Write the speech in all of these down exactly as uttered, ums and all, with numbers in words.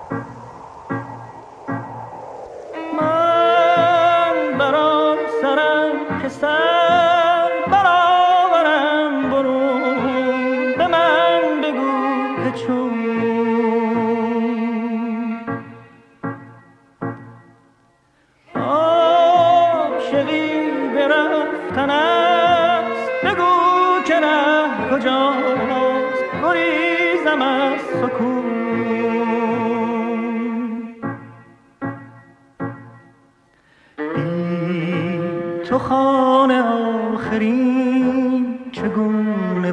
من برام سرم که سر برآورم برون، به من بگو که چون عاشقی برفتن است، بگو که ره کجاست، گریزم از سکون. تو خانه آخرین چگونه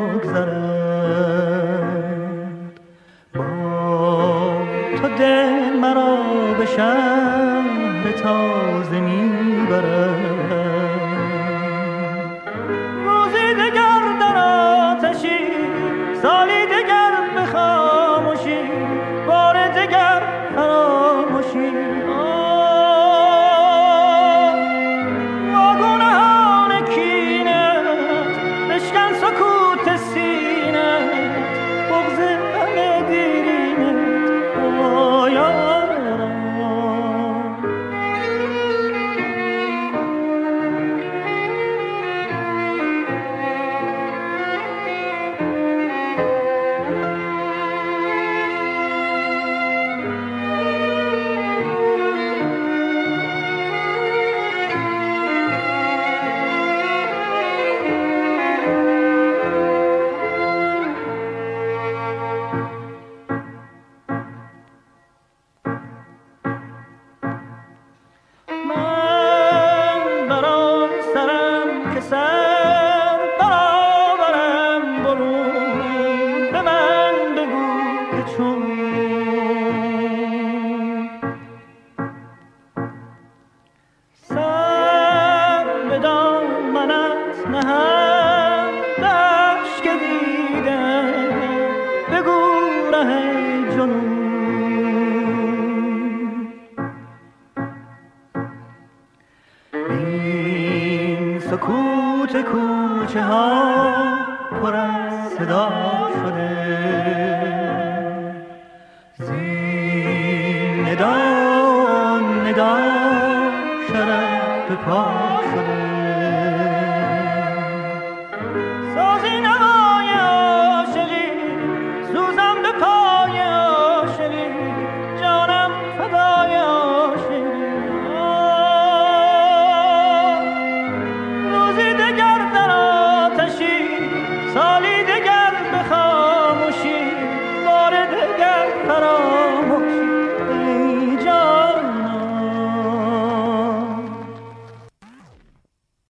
بگذرد، با تو دل مرا به شهر تازه میبرد. روزی دگر در آتشی، سالی دگر به خاموشی، بار دگر فراموشی. سکوت کوچه ها پر از صدا شده، زین ندا ندا شرف به پا